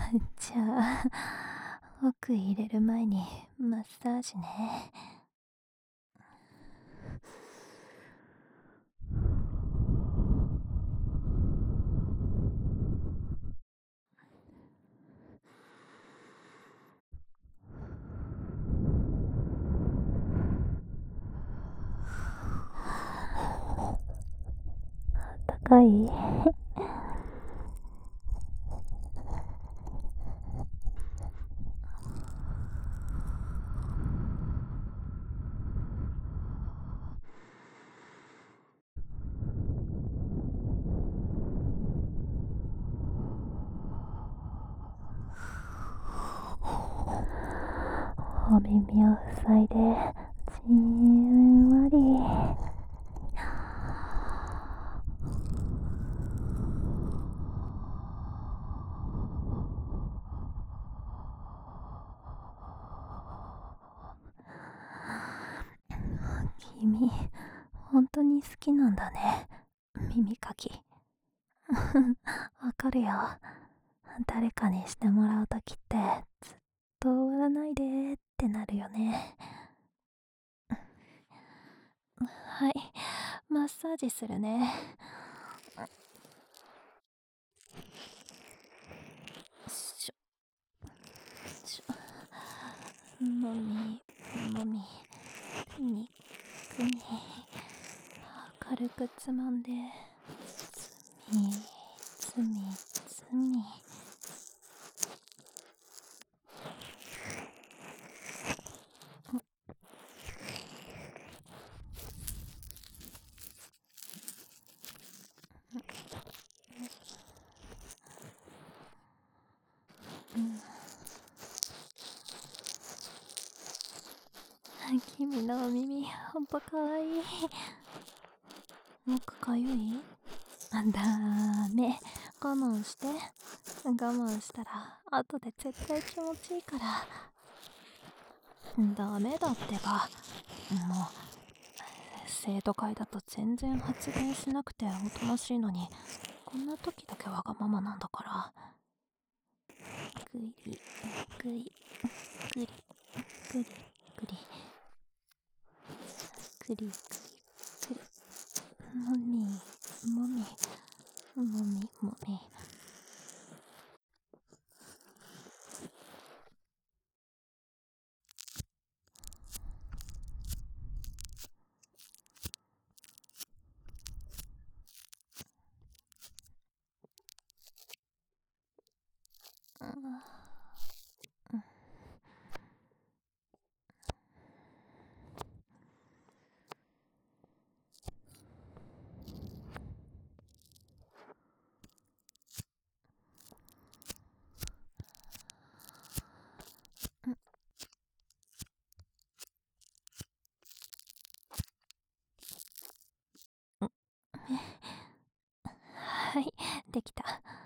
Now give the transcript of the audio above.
じゃあ、奥入れる前にマッサージね。高い。お耳を塞いでじんわり。君、本当に好きなんだね、耳かき。わかるよ。誰かにしてもらうときってずっと終わらないでってなるよね。はい、マッサージするね。しょしょ、もみもみ、にくに、軽くつまんで、つみつみつみ。君のお耳ほんとかわいい。なんかかゆい？ダメ、我慢して。我慢したら後で絶対気持ちいいから。ダメだってば。もう生徒会だと全然発言しなくておとなしいのに、こんな時だけわがままなんだから。ぐりぐりぐりぐりぐりぐりぐりぐり。もみもみもみもみ。はい、できた。